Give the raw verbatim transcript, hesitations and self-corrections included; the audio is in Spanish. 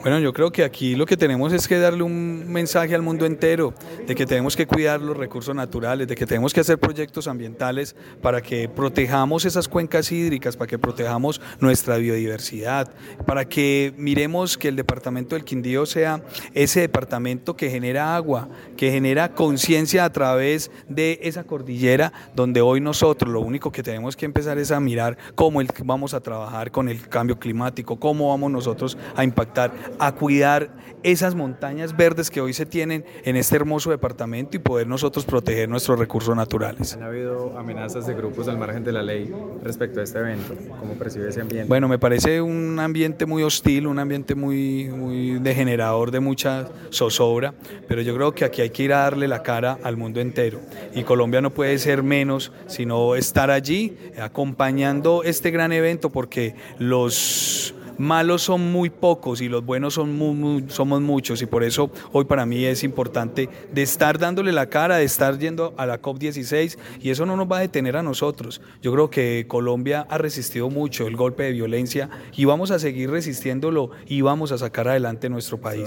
Bueno, yo creo que aquí lo que tenemos es que darle un mensaje al mundo entero de que tenemos que cuidar los recursos naturales, de que tenemos que hacer proyectos ambientales para que protejamos esas cuencas hídricas, para que protejamos nuestra biodiversidad, para que miremos que el departamento del Quindío sea ese departamento que genera agua, que genera conciencia a través de esa cordillera donde hoy nosotros lo único que tenemos que empezar es a mirar cómo el, vamos a trabajar con el cambio climático, cómo vamos nosotros a impactar, a cuidar esas montañas verdes que hoy se tienen en este hermoso departamento y poder nosotros proteger nuestros recursos naturales. ¿Han habido amenazas de grupos al margen de la ley respecto a este evento? ¿Cómo percibe ese ambiente? Bueno, me parece un ambiente muy hostil, un ambiente muy, muy degenerador de mucha zozobra, pero yo creo que aquí hay que ir a darle la cara al mundo entero y Colombia no puede ser menos, sino estar allí acompañando este gran evento porque los malos son muy pocos y los buenos son muy, muy, somos muchos y por eso hoy para mí es importante de estar dándole la cara, de estar yendo a la COP dieciséis y eso no nos va a detener a nosotros. Yo creo que Colombia ha resistido mucho el golpe de violencia y vamos a seguir resistiéndolo y vamos a sacar adelante nuestro país.